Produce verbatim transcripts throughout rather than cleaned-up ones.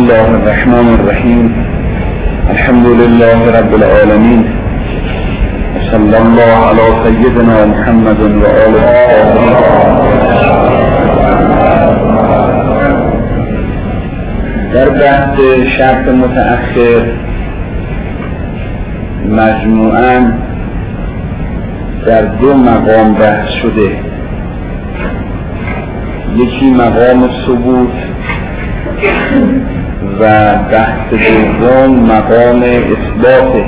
الله الرحمن الرحیم. الحمد لله رب العالمین. صلی الله علی سیدنا محمد و آله الطاهرین. در بحث شرط متأخر مجموعاً در دو مقام بحث شده. یکی مقام ثبوت و بحث دوم مقام اثباته.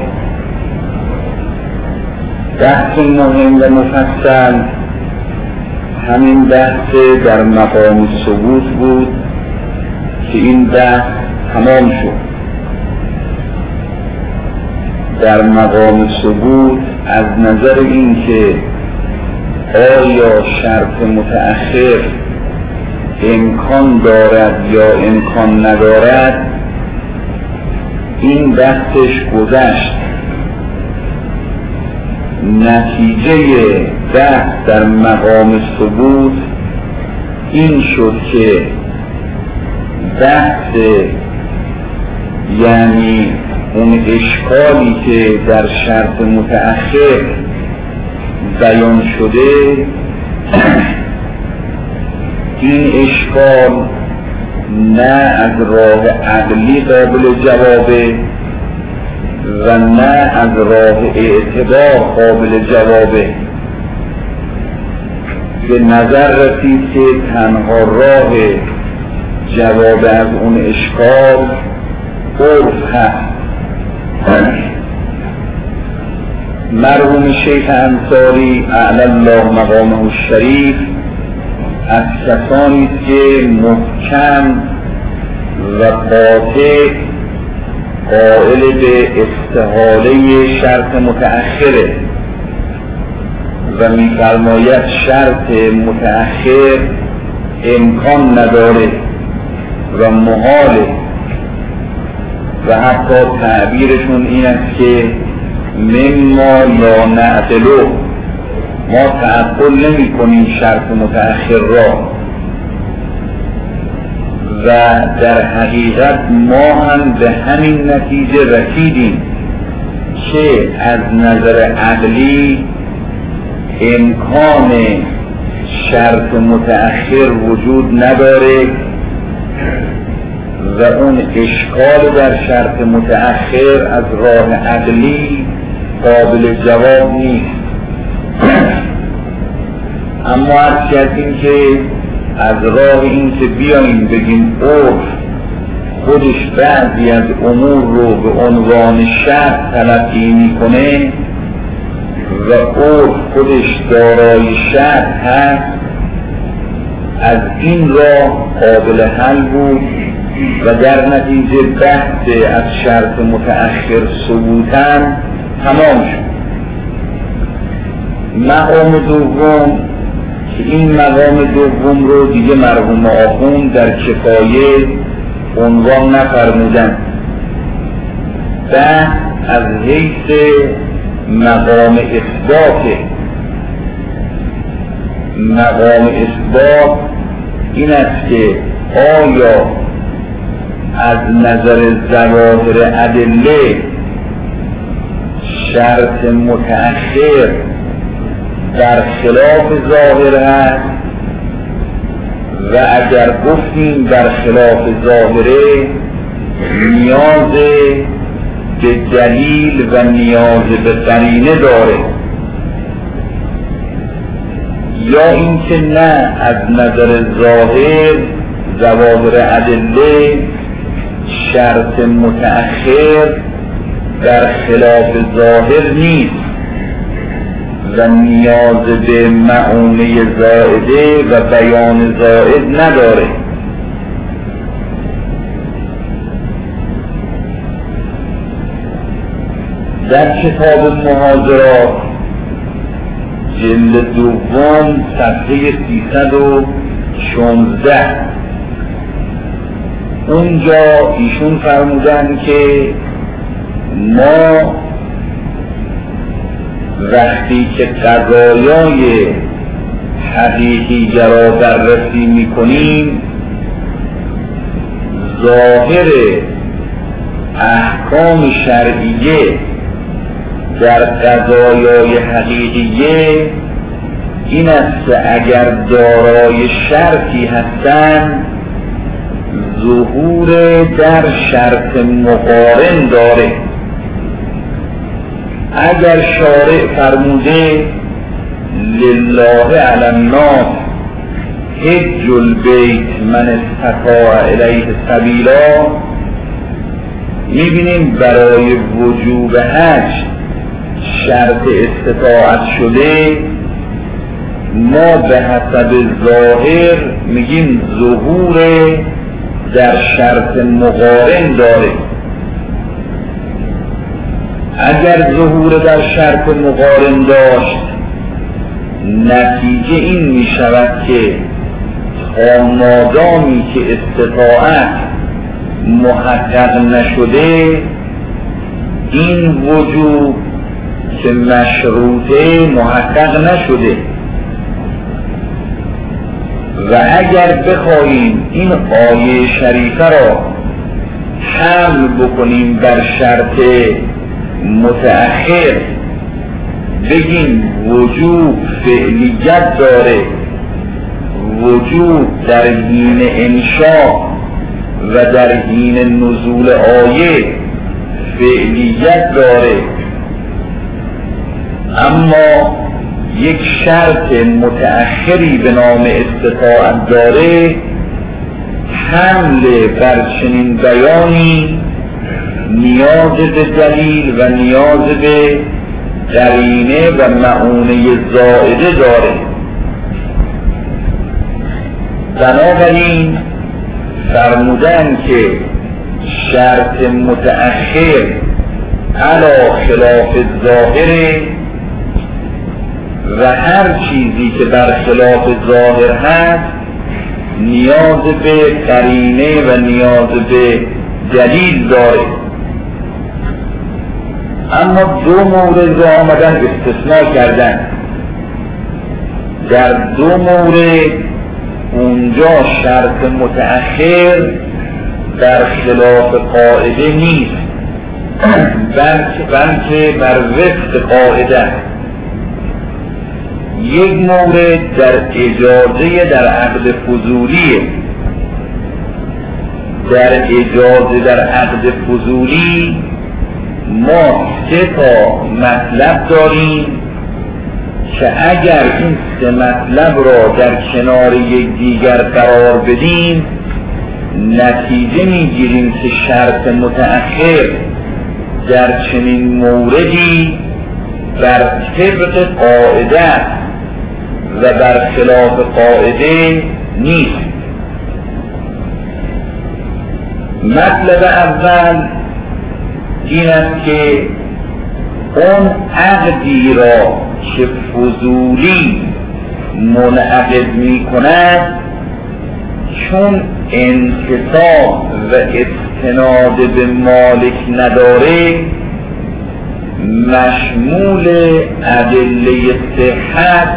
بحث مهم و مفصل همین بحث در مقام ثبوت بود که این بحث تمام شد. در مقام ثبوت از نظر این که آیا شرط متأخر امکان دارد یا امکان ندارد، این بحثش گذشت. نتیجه بحث در مقام ثبوت این شد که بحث یعنی اون اشکالی که در شرط متأخر بیان شده، این اشکال نه از راه عقلی قابل جوابه و نه از راه اعتبار قابل جوابه. به نظر رسید که تنها راه جواب از اون اشکال عرف هست. مرحوم شیخ انصاری اعلی الله مقامه الشریف از کسانی که محکم و قاطع قائل به استحاله شرط متأخره و می‌فرماید شرط متأخر امکان نداره و محاله و حتی تعبیرشون این است که مما لا نعقله، ما تعقل نمی کنیم شرط متأخر را و در حقیقت ما هم به همین نتیجه رسیدیم که از نظر عقلی امکان شرط متأخر وجود نداره و اون اشکال در شرط متأخر از راه عقلی قابل جواب نیست. اما عرض کردیم که از راه این که بیاییم بگیم عرف خودش بعضی از امور رو به عنوان شرط تلقی میکنه و عرف خودش دارای شرط هست، از این راه قابل حل بود و در نتیجه بحث از شرط متأخر ثبوتاً تمام شد. مقام دوم که این مقام دوم رو دیگه مرحوم آخوند در کفایه عنوان نفرمودن. بحث از حیث مقام اثباته. مقام اثبات این است که آیا از نظر ظواهر ادله شرط متأخر در خلاف ظاهر است و اگر گفتیم در خلاف ظاهره نیاز به دلیل و نیاز به قرینه داره، یا اینکه نه از نظر ظاهر ظواهر ادله شرط متأخر در خلاف ظاهر نیست و نیاز به معونه زائده و بیان زائد نداره. در کتاب محاضرات جلد دوم صفحه سیصد و شانزده اونجا ایشون فرمودن که ما وقتی که قضایای حقیقی را بررسی میکنیم ظاهر احکام شرعیه در قضایای حقیقیه این است که اگر دارای شرطی هستند ظهور در شرط مقارن داره. اگر شارع فرموده لله علی الناس حج البیت من استطاع الیه سبیلا، میبینیم برای وجوب حج شرط استطاعت شده، ما به حسب ظاهر میگیم ظهور در شرط مقارن داره. اگر ظهور در شرط مقارن داشت نتیجه این می شود که تا مادامی که استطاعت محقق نشده این وجوب که مشروطه محقق نشده. و اگر بخواهیم این آیه شریفه را حمل بکنیم بر شرط متأخر، بگیم وجوب فعلیت داره، وجوب در حین انشاء و در حین نزول آیه فعلیت داره، اما یک شرط متأخری به نام استطاعت داره، حمل بر چنین بیانی نیاز به دلیل و نیاز به قرینه و معونه زائده داره. بنابراین فرمودن که شرط متأخر علی خلاف ظاهره و هر چیزی که بر خلاف ظاهر هست نیاز به قرینه و نیاز به دلیل داره. اما دو مورد را آمدن استثناء کردن. در دو مورد اونجا شرط متأخر در خلاف قاعده نیست، بلکه بر وفق قاعده. یک مورد در اجازه در عقد فضولیه. در اجازه در عقد فضولی ما سه تا مطلب داریم که اگر این سه مطلب را در کنار یک دیگر قرار بدیم نتیجه میگیریم که شرط متأخر در چنین موردی بر طبق قاعده و بر خلاف قاعده نیست. مطلب اول این است که اون عقدی را که فضولی منعقد می کند چون انتصاب و استناد به مالک نداره مشمول ادله صحت،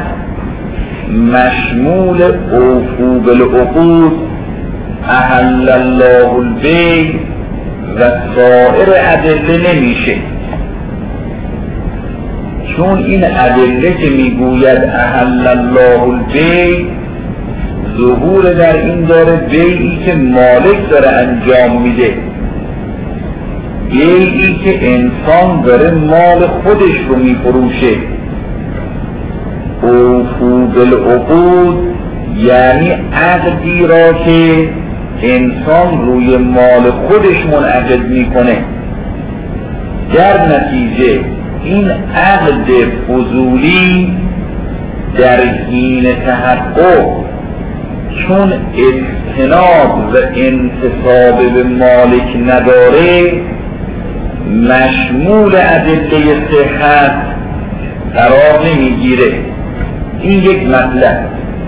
مشمول اوفو بالعقود، احل الله البیع و سایر ادله نمیشه. چون این ادله که میگوید احل الله البیع ظهور در این داره بیعی که مالک داره انجام میده، بیعی که انسان داره مال خودش رو میفروشه. اوفو بالعقود یعنی عقدی را که انسان روی مال خودش منعقد میکنه. در نتیجه این عقد فضولی در حین تحقق چون استناد و انتصاب به مالک نداره مشمول ادله صحت قرار نمیگیره. این یک مطلب.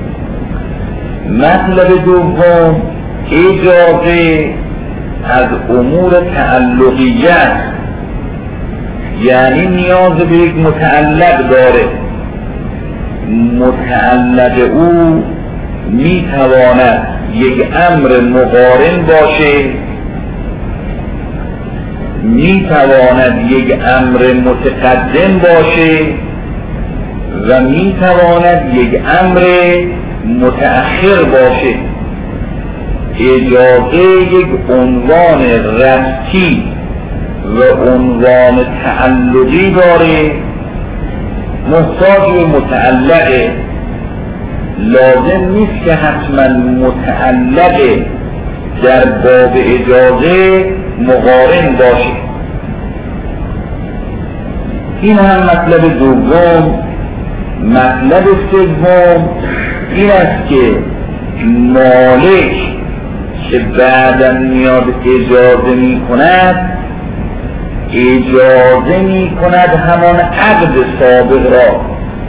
مطلب دوم اجازه از امور تعلقیت، یعنی نیاز به یک متعلق داره. متعلق او میتواند یک امر مقارن باشه می تواند یک امر متقدم باشه و می تواند یک امر متأخر باشه. اجازه یک عنوان ربطی و عنوان تعلقی داره، محتاج به متعلقه. لازم نیست که حتما متعلق در باب اجازه مقارن باشه. این هم مطلب دوم. مطلب سوم این است که مالک که بعدا میاد اجازه می کند، اجازه می کند همان عقد سابق را.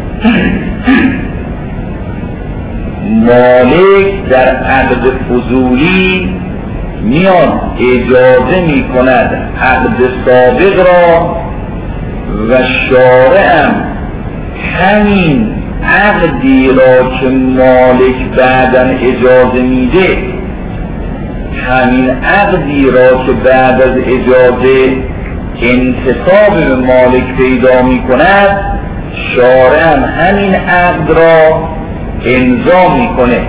مالک در عقد فضولی میاد اجازه می کند عقد سابق را و شارع هم همین عقدی را که مالک بعداً اجازه میده، همین عقدی را که بعد از اجازه انتصاب به مالک پیدا می کند، شارع هم همین عقد را امضا میکنه.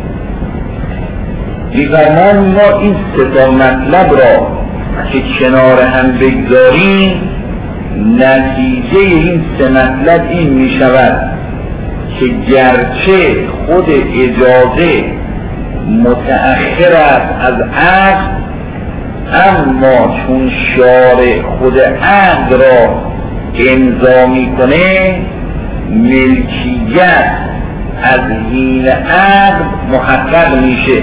می‌فرماید ما این سه تا مطلب را که کنار هم بگذاریم، نتیجه این سه مطلب این می شود که گرچه خود اجازه متأخر است از عقد، اما چون شارع خود عقد را امضا میکنه، ملکیت از حین عقد محقق میشه.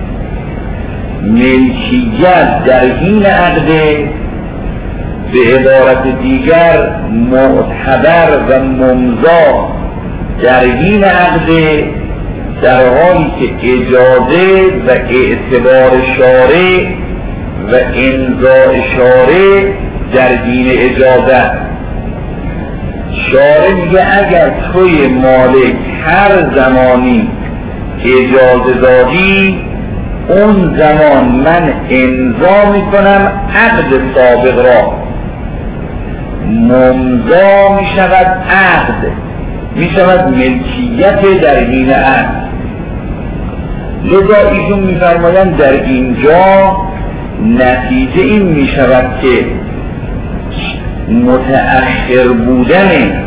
ملکیت در حین عقد، به عبارت دیگر معتبر و ممضا در حین عقد، در حالی که اجازه و اعتبار شارع و امضاء شارع در حین اجازه. شارع میگه اگر توی مالک هر زمانی اجازه دادی، اون زمان من امضا میکنم عقد سابق را. ممضا میشود عقد، میشود ملکیت در حین عقد. لذا ایشون میفرمایند در اینجا نتیجه این میشود که متأخر بودن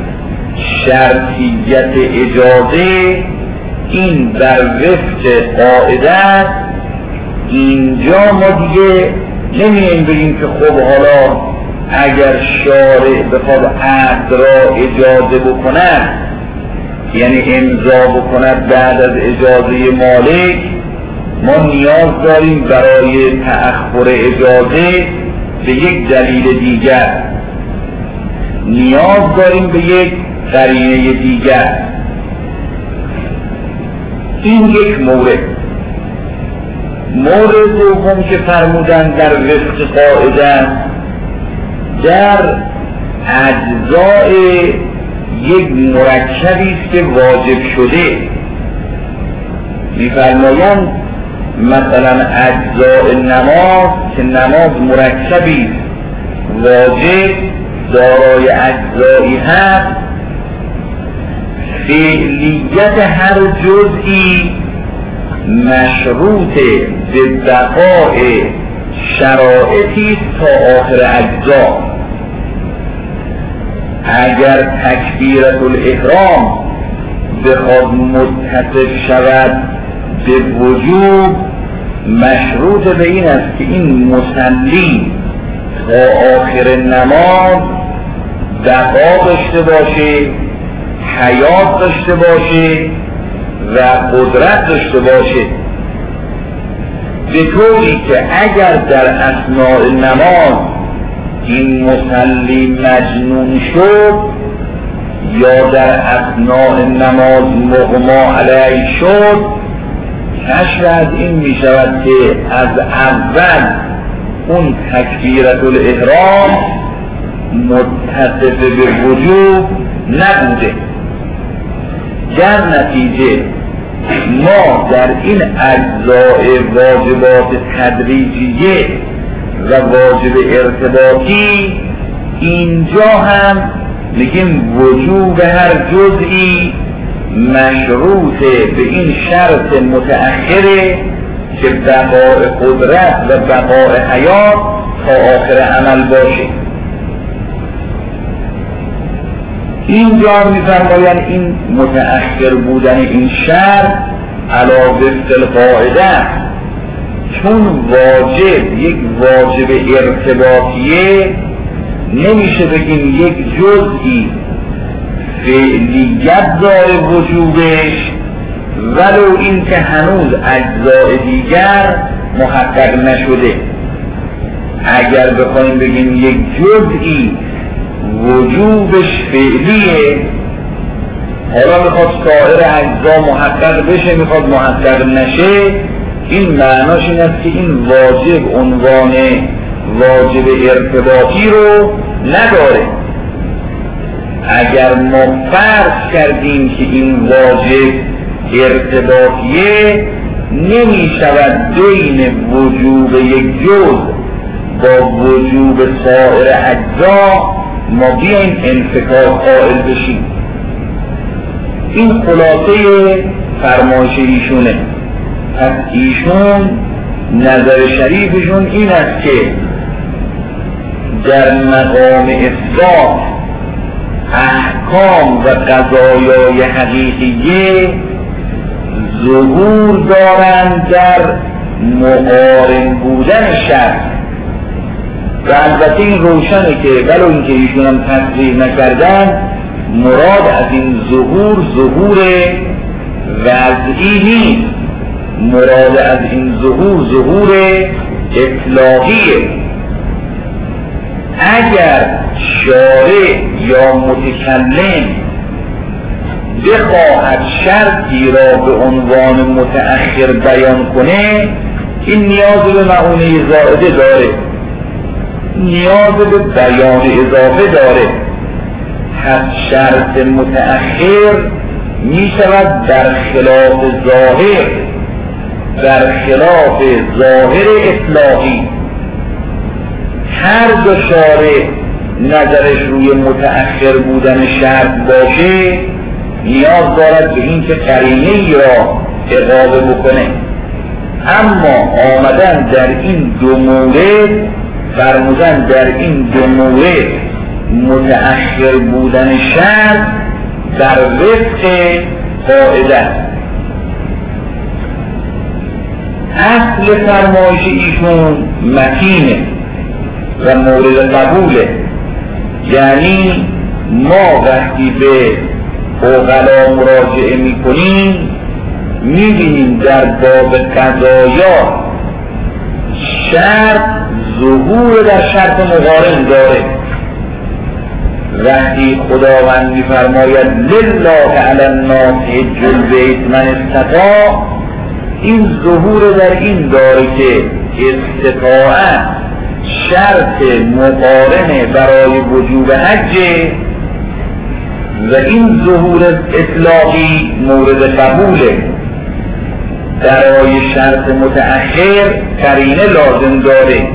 شرطیت اجازه این بر وفق قاعده است. اینجا ما دیگه نمی‌ایم بگیم که خب حالا اگر شارع بخواد عقد را اجازه بکند، یعنی امضا بکند بعد از اجازه مالک، ما نیاز داریم برای تأخر اجازه به یک دلیل دیگر، نیاز داریم به یک قرینه دیگر. این یک مورد. مورد دوم که فرمودن در وفق قاعده، در اجزای یک مرکبی است که واجب شده. می‌فرمایند مثلا اجزای نماز که نماز مرکبی است واجب دارای اجزایی هست، فعلیت هر جزئی مشروط به بقاء شرایطی تا آخر اجزا. اگر تکبیرة الاحرام بخواد متصف شود به وجوب، مشروط به این است که این مصلی تا آخر نماز بقا داشته باشه، حیات داشته باشه و قدرت داشته باشه، به طوری که اگر در اثناء نماز این مصلی مجنون شد یا در اثناء نماز مغما علیه شد، کشف از این می شود که از اول اون تکبیرة الاحرام متصف به وجوب نبوده. در نتیجه ما در این اجزای واجبات تدریجیه و واجب ارتباطی، اینجا هم میگیم وجوب هر جزئی مشروط به این شرط متأخره که بقاء قدرت و بقاء حیات تا آخر عمل باشه. اینجا میفرمایند این متأخر بودن این شرط علاوه القاعده، چون واجب یک واجب ارتباطیه، نمیشه بگیم یک جزئی فعلیت داره وجوبش ولو این که هنوز اجزای دیگر محقق نشده. اگر بخوایم بگیم یک جزئی وجوبش فعلیه، حالا میخواد سایر اجزا محقق بشه، میخواد محقق نشه، این معناش این است که این واجب عنوان واجب ارتباطی رو نداره. اگر ما فرض کردیم که این واجب ارتباطیه، نمی شود بین وجوب یک جز با وجوب سایر اجزا ما بیایم انفکاک قائل بشیم. این خلاصه فرمایش ایشونه. پس ایشون نظر شریفشون این است که در مقام اثبات احکام و قضایای حقیقیه ظهور دارند در مقارن بودن شرط، و البته این روشنه که ولو اینکه ایشون هم تصریح نکردن، مراد از این ظهور ظهور وضعی نیست، مراد از این ظهور ظهور اطلاقیه. اگر شارع یا متکلم بخواهد شرطی را به عنوان متأخر بیان کنه، این نیاز به معونه زائده داره، نیاز به بیان اضافه داره. پس شرط متأخر می شود در خلاف ظاهر، در خلاف ظاهر اطلاقی. هر دو شارع نظرش روی متأخر بودن شرط باشه، نیاز دارد به این که قرینه‌ای را اقامه بکنه. اما آمدن در این دو مورد، فرمودن در این دو مورد متأخر بودن شرط در وفق قاعده. اصل فرمایش ایشون متینه و مورد قبوله، یعنی ما وقتی به عقلا مراجعه میکنیم میبینیم در باب قضایا شرط ظهور در شرط مقارن داره. وقتی خداوند میفرماید لله علی الناس حج البیت من استطاع، این ظهور در این داره که استطاعت شرط مقارنه برای وجوب حج، و این ظهور اطلاقی مورد قبوله. برای شرط متأخر قرینه لازم داره.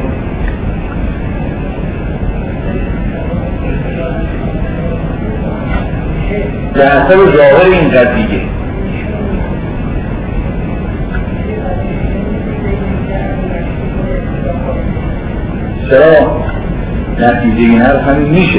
به حسب ظاهر این قضیه چرا نتیجه این حرف همین میشه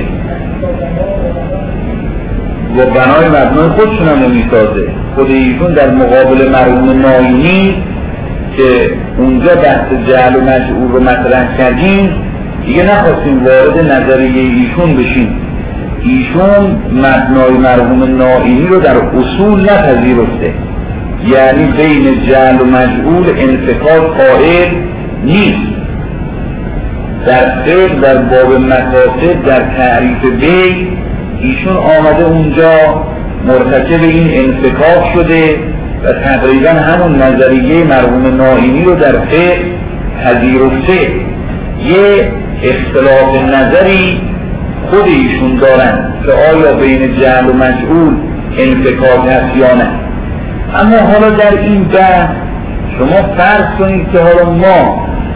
و بنای مبنای خودشون هم نمیسازه. خود ایشون در مقابل مرحوم ناینی که اونجا بحث جعل و مجعول رو مطرح کردیم، دیگه نخواستیم وارد نظریه ایشون بشیم. ایشون مبنای مرحوم ناینی رو در اصول نپذیرفته، یعنی بین جعل و مجعول انفکاک قائل نیست. در فقه در باب مقاصد در تعریف بی ایشون آمده اونجا مرتکب این انفکاک شده و تقریبا همون نظریه مرحوم ناینی رو در فقه پذیرفته. یه اختلاف نظری خود ایشون دارن که آیا بین جعل و مجعول انفکاک هست یا نه. اما حالا در این بحث شما فرض کنید که حالا ما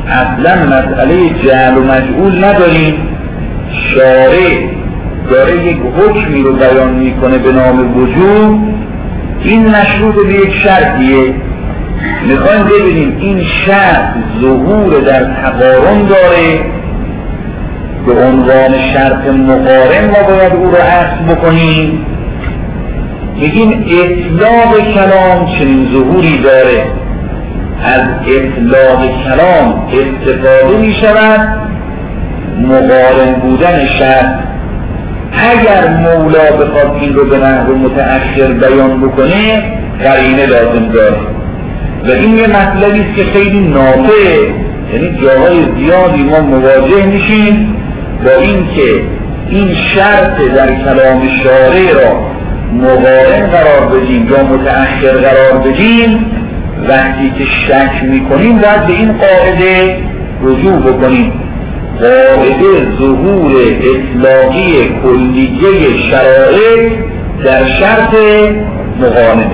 اصلا مسئله جعل و مجعول نداریم، شارع داره یک حکمی رو بیان میکنه به نام وجود، این مشروط به یک شرطیه. میخوایم ببینیم این شرط ظهور در تقارن داره، به عنوان شرط مقارن ما باید او رو عکس بکنیم. میگیم اطلاق کلام چنین ظهوری داره، از اطلاق کلام استفاده میشود مقارن بودن شرط. اگر مولا بخواد این رو به نحو متأخر بیان بکنه قرینه لازم داره و این یه مطلبی است که خیلی نافعه، یعنی جاهای زیادی ما مواجه میشیم با این که این شرط در کلام شارع را مقارن قرار بدیم یا متأخر قرار بدیم، وقتی که شک میکنیم باید به این قاعده رجوع بکنیم. قاعده ظهور اطلاقی کلیه شرایط در شرط مقارنه.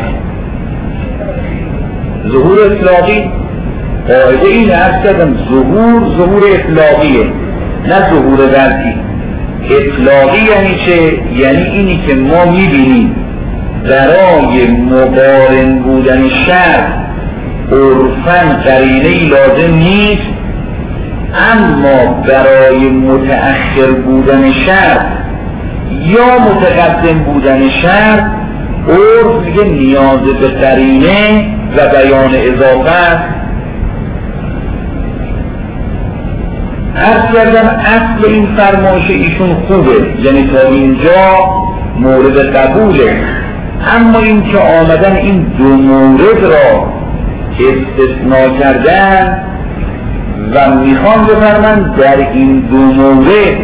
ظهور اطلاقی قاعده این عرض کردم، ظهور ظهور اطلاقیه نه ظهور ذاتی. اطلاقی یعنی چه؟ یعنی اینی که ما میبینیم برای مقارن بودن شرط عرفاً قرینه‌ای لازم نیست، اما برای متأخر بودن شرط یا متقدم بودن شرط عرف میگه نیاز به قرینه و بیان اضافه. عرض کردم اصل این فرمایش ایشون خوبه، یعنی تا اینجا مورد قبوله، اما این که آمدن این دو مورد را استثناء کردن و میخوان بفرمند در این دو مورد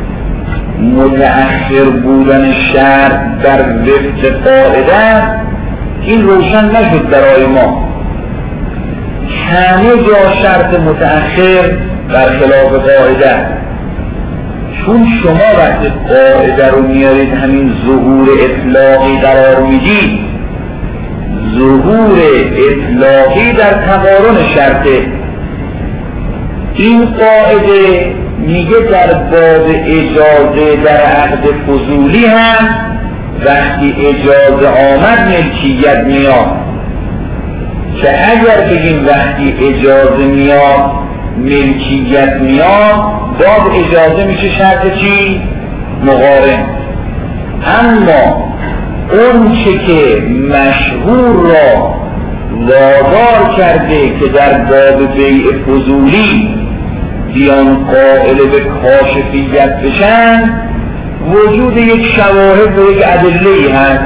متأخر بودن شرط در وفق قاعده، این روشن نشد برای ما. همه جا شرط متأخر برخلاف قاعده، چون شما وقتی قاعده رو میارید همین ظهور اطلاقی قرار میدید، ظهور اطلاقی در تقارن شرطه. این قاعده میگه در باب اجازه در عقد فضولی هم وقتی اجازه آمد ملکیت میاد، که اگر بگیم وقتی اجازه میاد ملکیت میاد باب اجازه میشه شرط چی؟ مقارن. اما اون چه که مشهور را وادار کرده که در باب بیع فضولی بیان قائل به کاشفیت بشن، وجود یک شواهد و یک ادله‌ای هست.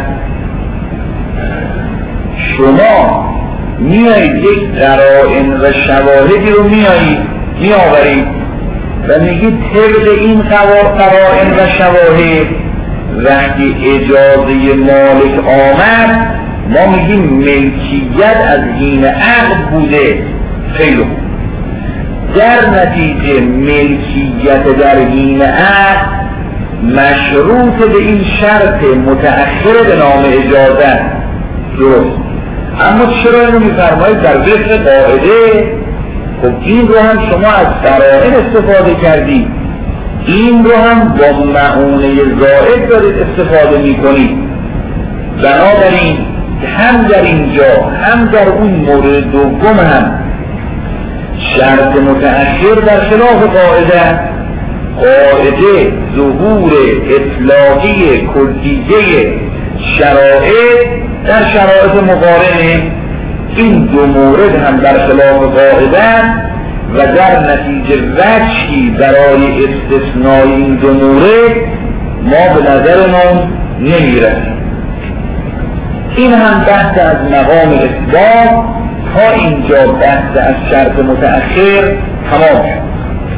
شما میایید یک قرائن و شواهدی رو میایید میآورید و میگید طبق این قرائن و شواهد وقتی اجازه مالک آمد ما میگیم ملکیت از حین عقد بوده. خیلی در نتیجه ملکیت در حین عقد مشروط به این شرط متأخر به نام اجازه. درست. اما چرا اینو میفرمایید در وفق قاعده؟ خب این رو هم شما از قرائن استفاده کردید، این رو هم با معونه زائد دارید استفاده میکنید. بنابراین هم در اینجا هم در اون مورد دوم هم شرط متأخر در خلاف قاعده. قاعده ظهور اطلاقی کلیه شرائط در شرایط مقارنه، این دو مورد هم در خلاف قاعده و در نتیجه وجهی برای استثنای این دو مورد ما به نظرمون نمیرسیم. این هم بحث از مقام اثبات. تا اینجا بحث از شرط متأخر تمام شد.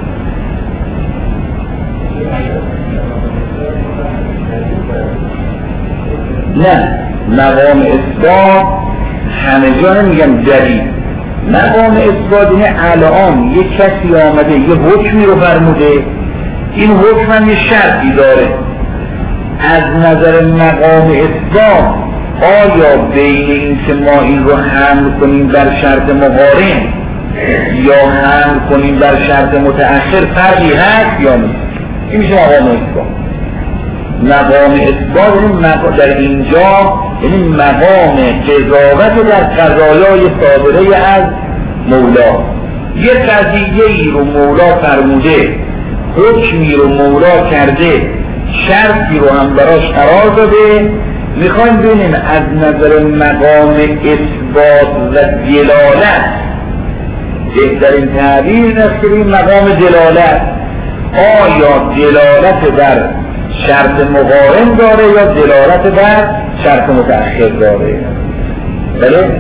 نه، مقام اثبات همه جا نمیگم دلیل. مقام اثبات اینه الان یک کسی آمده یه حکمی رو فرموده، این حکم هم یه شرطی داره. از نظر مقام اثبات آیا بین این که ما این رو حمل کنیم در شرط مقارن یا حمل کنیم بر شرط متأخر فرقی هست یا نیست. این میشه مقام اثبات. مقام اثبات یعنی مقام در اینجا یعنی مقام قضاوت در قضایای صادره از مولا. یه قضیه ای رو مولا فرموده، حکمی رو مولا کرده، شرطی رو هم براش قرار داده، میخوایم ببینیم از نظر مقام اثبات و دلالت، بهترین تعبیر است که این مقام دلالت آیا دلالت بر شرط مقارن داره یا دلالت بر شرط متأخر داره؟ بله؟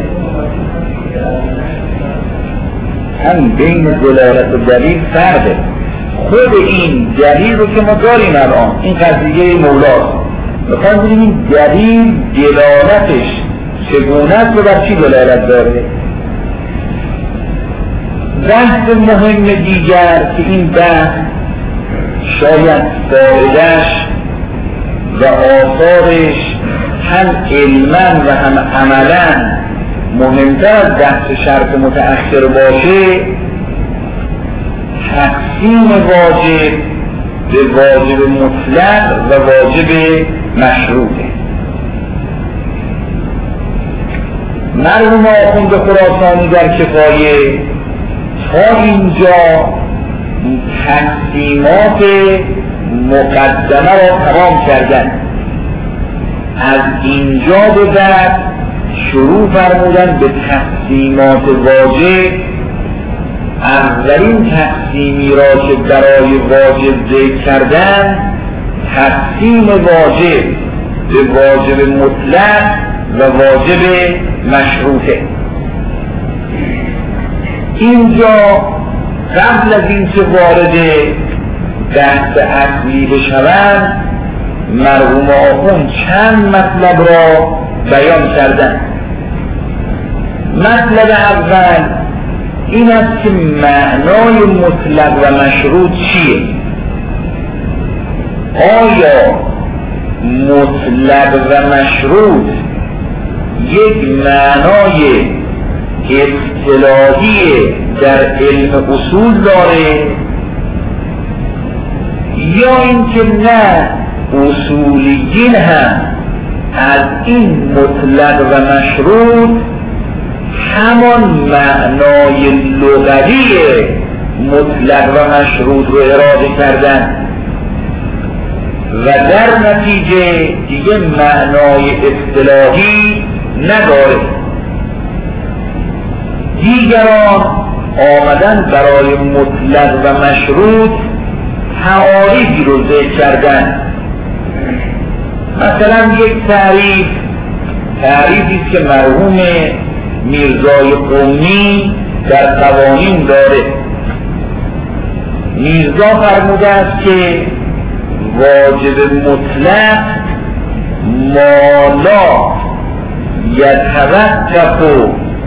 هم بین دلالت و دلیل فرده. خود این دلیل رو که ما داریم الان، این قضیه مولاست، میخوایم ببینیم این دلیل دلالتش چگونه است و بر چی دلالت داره. بحث مهم دیگر که این بحث شاید فایده‌اش و آثارش هم علما و هم عملا مهمتر از بحث شرط متأخر باشه، تقسیم واجب به واجب مطلق و واجب مشروطه. مرحوم آخوند خراسانی در کفایه تا اینجا تقسیمات مقدمه را تمام کردن. از اینجا به بعد شروع فرمودن به تقسیمات واجب. اولین تقسیمی را که برای واجب ذکر کردن تقسیم واجب به واجب مطلق و واجب مشروطه. اینجا قبل از این که وارد بحث اصلی بشوند مرحوم آخوند چند مطلب را بیان کردن. مطلب اول این است که معنای مطلق و مشروط چیه؟ آیا مطلق و مشروط یک معنای اصطلاحی در علم اصول داره یا اینکه نه اصولیین هم از این مطلق و مشروط همان معنای لغوی مطلق و مشروط رو اراده کردن و در نتیجه دیگه معنای اصطلاحی نداره. دیگران آمدن برای مطلق و مشروط تعاریفی رو ذکر کردن. مثلا یک تعریف تعریفی است که مرحوم میرزای قمی در قوانین داره. میرزا فرموده است که واجب مطلق مالا یتوقف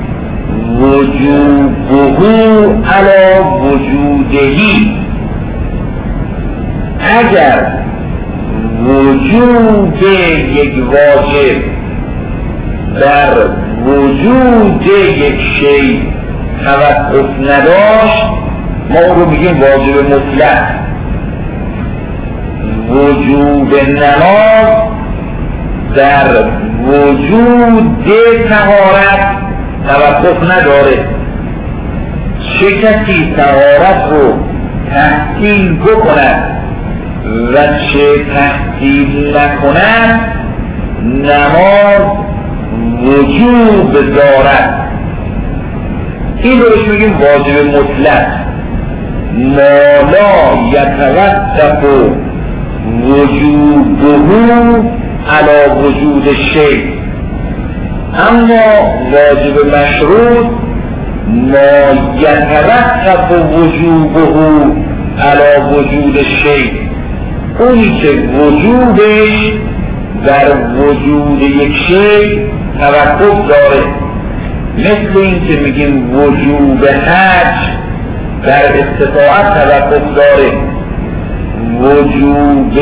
وجوبه علی وجودهی. اگر وجود یک واجب در وجود یک شی توقف نداشت ما اون رو میگیم واجب مطلق. وجود نماز در وجود طهارت توقف نداره. چه کسی طهارت رو تحصیل بکند و چه تحصیل نکند نماز وجوب دارد. این رو بهش میگیم واجب مطلق. ما لا یتوقف وجوبه علی وجود شیء. اما واجب مشروط ما یتوقف وجوبه علی وجود شیء، اونی که وجودش در وجود یک شیء توقف داره. مثل این که میگیم وجوب حج در استطاعت توقف داره، وجوب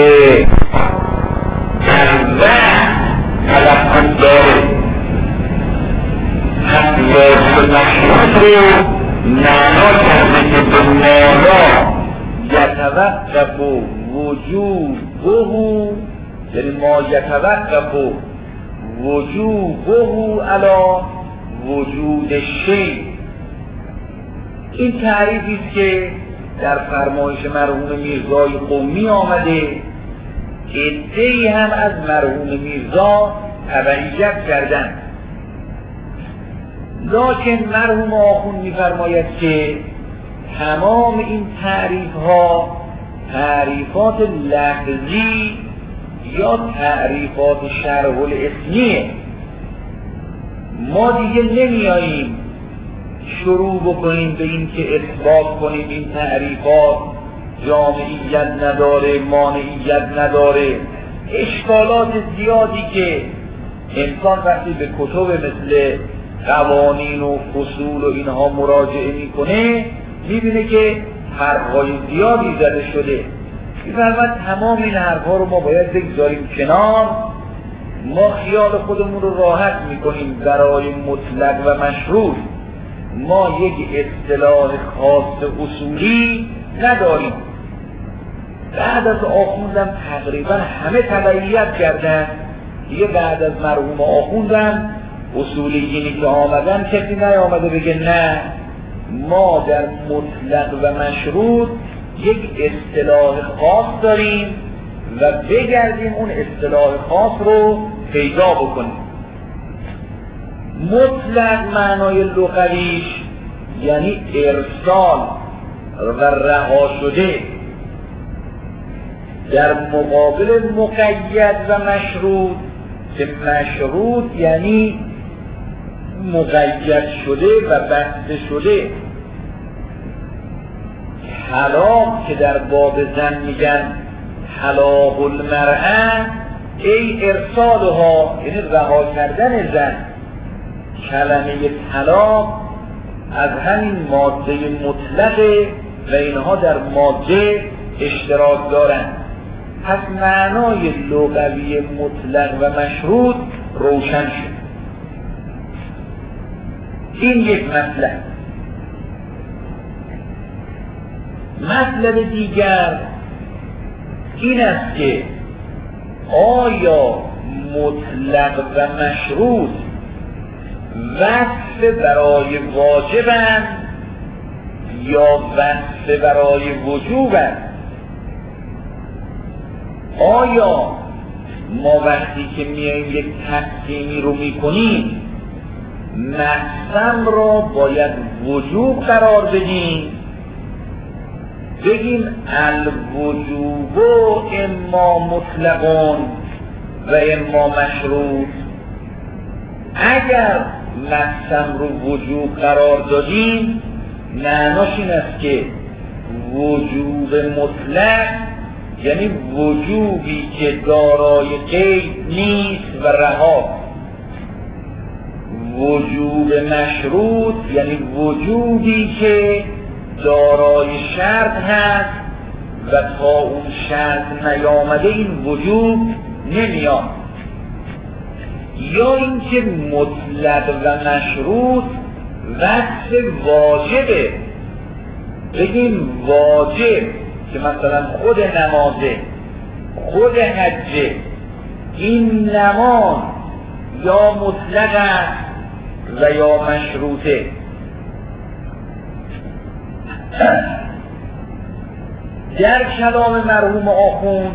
توقف داره. واجب مشروط رو معنا کرده که به مالا یتوقف وجوبه، یعنی ما یتوقف وجوبه علی وجود شیء. این تعریفی است که در فرمایش مرحوم میرزای قمی آمده، عده‌ای هم از مرحوم میرزا تبعیت کردند. لکن مرحوم آخوند می‌فرماید که تمام این تعریف ها تعریفات لفظی یا تعریفات شرح الاسمیه. ما دیگه نمیاییم شروع بکنیم به این که اثبات کنیم این تعریفات جامعیت نداره، مانعیت نداره. اشکالات زیادی که انسان وقتی به کتب مثل قوانین و فصول و اینها مراجعه میکنه میبینه که حرفهای زیادی زده شده. میفرماید تمام این حرفها رو ما باید بگذاریم کنار، ما خیال خودمون رو راحت میکنیم برای مطلق و مشروط. ما یک اصطلاح خاص اصولی نداریم. بعد از آخوندم تقریبا همه تبعیت کردن دیگه. بعد از مرحوم آخوندم اصولیینی که آمدن کسی نیامده بگه نه ما در مطلق و مشروط یک اصطلاح خاص داریم و بگردیم اون اصطلاح خاص رو پیدا بکنیم. مطلق معنای لغویش یعنی ارسال و رها شده، در مقابل مقید و مشروط که مشروط یعنی مقید شده و بسته شده. طلاق که در باب زن میگن طلاق المرأة ای ارسالها، یعنی رها کردن زن. کلمه طلاق از همین ماده مطلقه و اینها در ماده اشتراک دارند. پس معنای لغوی مطلق و مشروط روشن شد. این یک مطلب. مطلب دیگر این است که آیا مطلق و مشروط وصف برای واجبند یا وصف برای وجوبند؟ آیا ما وقتی که میاییم یک تقسیمی رو میکنیم مقسم را باید وجوب قرار بدیم، بگیم الوجوب اما مطلقون و اما مشروط؟ اگر مقسم رو وجوب قرار دادیم معناش این است که وجوب مطلق یعنی وجوبی که دارای قید نیست و رها. وجوب مشروط یعنی وجوبی که دارای شرط هست و تا اون شرط نیامده این وجوب نمیاد. یا اینکه مطلق و مشروط وصف واجبه، بگیم واجب که مثلا خود نمازه، خود حجه، این نماز یا مطلق است و یا مشروطه. در کلام مرحوم آخوند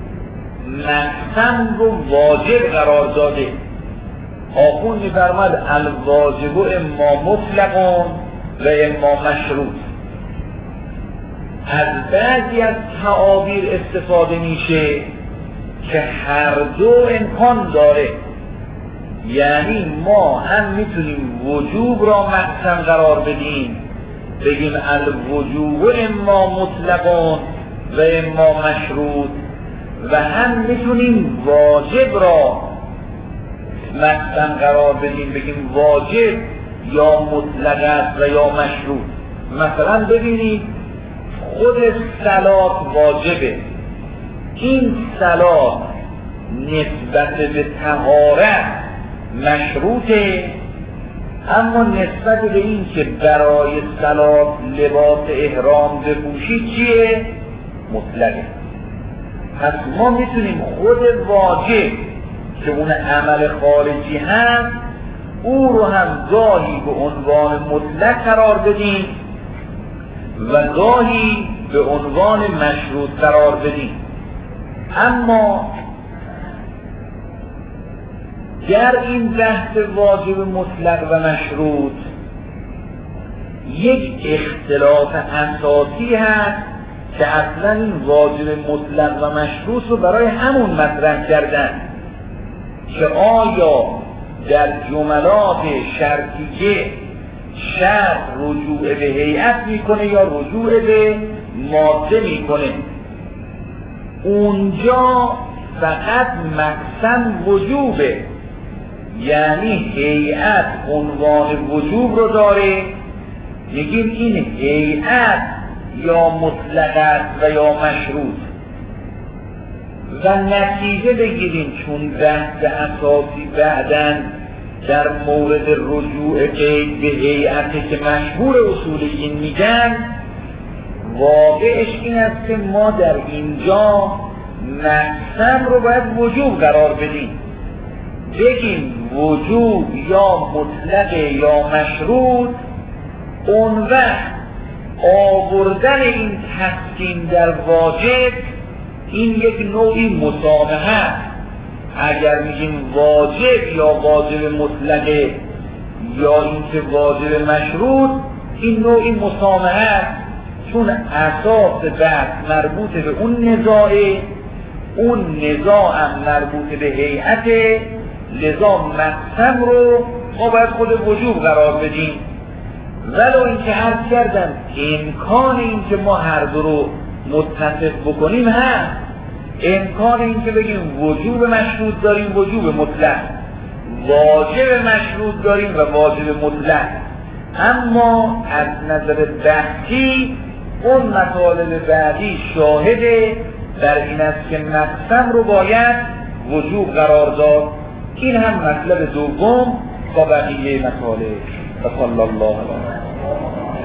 مقسم رو واجب قرار داده. آخوند می‌فرماید الواجب اما مطلقون و اما مشروط. از بعضی از تعابیر استفاده میشه که هر دو امکان داره، یعنی ما هم میتونیم وجوب را مقسم قرار بدیم بگیم الوجوب اما مطلقون و اما مشروط، و هم میتونیم واجب را مقسم قرار بدیم بگیم واجب یا مطلق است و یا مشروط. مثلا ببینید خود صلات واجبه، این صلات نسبت به طهارت مشروطه، اما نسبت به این که برای صلات لباس احرام بپوشید چیه؟ مطلقه. پس ما میتونیم خود واجب که اون عمل خارجی هست او رو هم گاهی به عنوان مطلق قرار بدیم و گاهی به عنوان مشروط قرار بدیم. اما در این بحث واجب مطلق و مشروط یک اختلاف اساسی هست که اصلا این واجب مطلق و مشروط رو برای همون مطرح کردن که آیا در جملات شرطیه شرط رجوع به هیئت میکنه یا رجوع به ماده میکنه. اونجا فقط مقصد وجوبه، یعنی هیئت عنوان وجوب رو داره، میگیم این هیئت یا مطلق است و یا مشروط و نتیجه بگیریم چون بحث اساسی بعدن در مورد رجوع قید به هیئتی که مشهور اصولیین میگن واقعش این است که ما در اینجا مقسم رو باید وجوب قرار بدیم، بگیم وجوب یا مطلق یا مشروط. اون وقت آوردن این تقسیم در واجب این یک نوعی مسامحه است. اگر میگیم واجب یا واجب مطلقه یا اینکه واجب مشروط این نوعی مسامحه است، چون اساس بحث مربوط به اون نزاعه، اون نزاع هم مربوط به هیئته، لذا مقسم رو ما باید خود وجوب قرار بدیم. ولو اینکه عرض کردم امکان این که ما هر دو رو متفق بکنیم هست، امکان این که بگیم وجوب مشروط داریم وجوب مطلق، واجب مشروط داریم و واجب مطلق، اما از نظر بحثی اون مطالب بعدی شاهده در این است که مقسم رو باید وجوب قرار داد. این هم مطلب دوم با بقیه مطالب. صلی الله علیه و